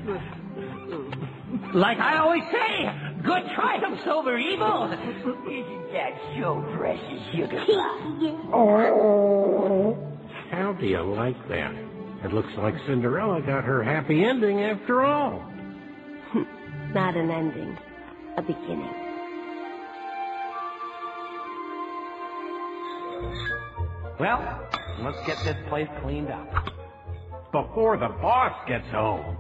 Like I always say, good triumphs over evil. Isn't that so, precious sugar pie? How do you like that? It looks like Cinderella got her happy ending after all. Not an ending, a beginning. Well, let's get this place cleaned up before the boss gets home.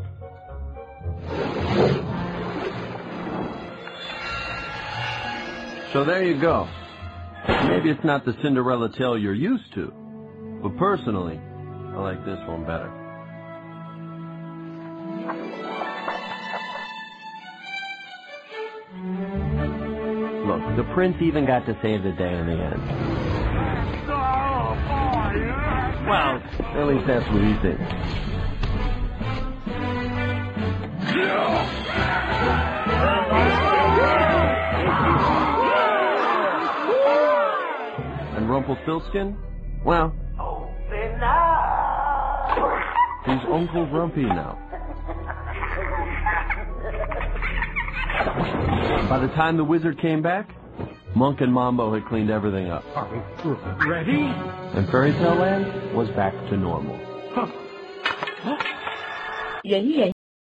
So there you go. Maybe it's not the Cinderella tale you're used to, but personally, I like this one better. Look, the prince even got to save the day in the end. Well, at least that's what he thinks. And Rumpelstiltskin? Well, Open up. he's Uncle Rumpy now. By the time the wizard came back, Monk and Mambo had cleaned everything up. Are we ready? And Fairy Tale Land was back to normal.